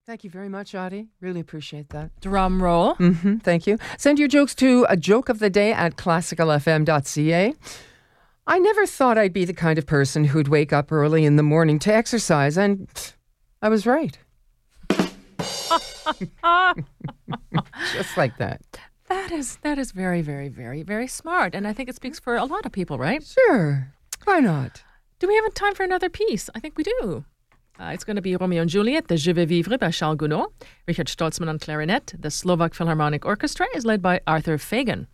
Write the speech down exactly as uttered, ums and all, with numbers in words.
Thank you very much, Audie. Really appreciate that. Drum roll. Mm-hmm, thank you. Send your jokes to a joke of the day at classical f m dot c a. I never thought I'd be the kind of person who'd wake up early in the morning to exercise, and I was right. Just like that. That is that is very, very, very, very smart. And I think it speaks for a lot of people, right? Sure. Why not? Do we have time for another piece? I think we do. Uh, it's going to be Romeo and Juliet, the Je vais vivre by Charles Gounod. Richard Stoltzman on clarinet. The Slovak Philharmonic Orchestra is led by Arthur Fagan.